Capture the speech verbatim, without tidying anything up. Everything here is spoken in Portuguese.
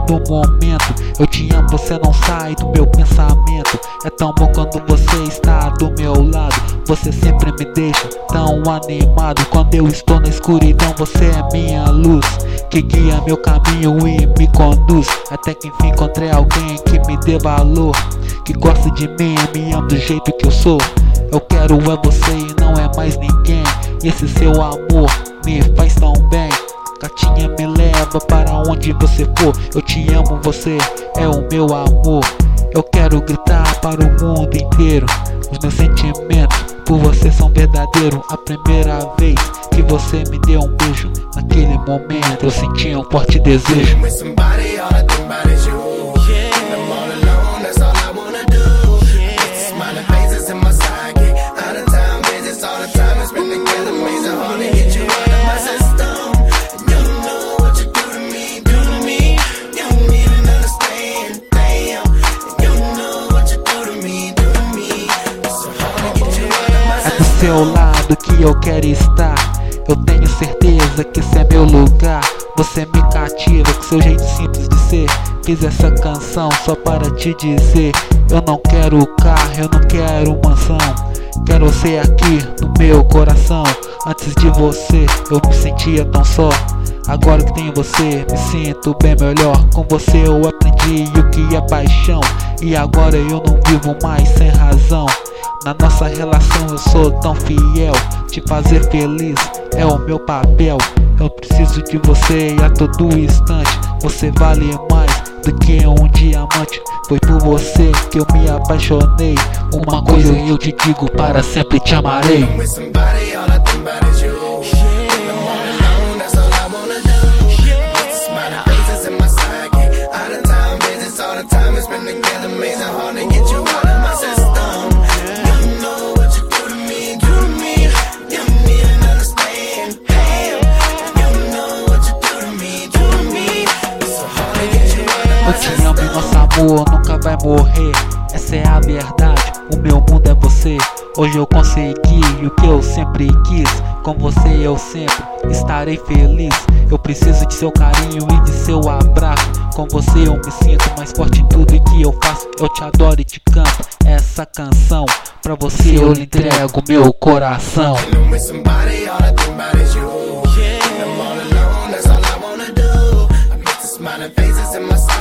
todo momento. Eu te amo, você não sai do meu pensamento. É tão bom quando você está do meu lado. Você sempre me deixa tão animado. Quando eu estou na escuridão, você é minha luz, que guia meu caminho e me conduz. Até que enfim encontrei alguém que me dê valor, que gosta de mim e me ama do jeito que eu sou. Eu quero é você e não é mais ninguém. E esse seu amor me faz tão bem. Gatinha, me leva para onde você for. Eu te amo, você é o meu amor. Eu quero gritar para o mundo inteiro. Os meus sentimentos por você são verdadeiros. A primeira vez que você me deu um beijo, naquele momento eu senti um forte desejo. Do seu lado que eu quero estar. Eu tenho certeza que esse é meu lugar. Você me cativa com seu jeito simples de ser. Fiz essa canção só para te dizer: eu não quero carro, eu não quero mansão. Quero você aqui no meu coração. Antes de você eu me sentia tão só. Agora que tenho você me sinto bem melhor. Com você eu aprendi o que é paixão. E agora eu não vivo mais sem razão. Na nossa relação eu sou tão fiel. Te fazer feliz é o meu papel. Eu preciso de você a todo instante. Você vale mais do que um diamante. Foi por você que eu me apaixonei. Uma coisa eu te digo, para sempre te amarei. Eu te amo e nosso amor nunca vai morrer. Essa é a verdade, o meu mundo é você. Hoje eu consegui o que eu sempre quis. Com você eu sempre estarei feliz. Eu preciso de seu carinho e de seu abraço. Com você eu me sinto mais forte em tudo que eu faço. Eu te adoro e te canto essa canção. Pra você eu lhe entrego meu coração. Smiling faces in my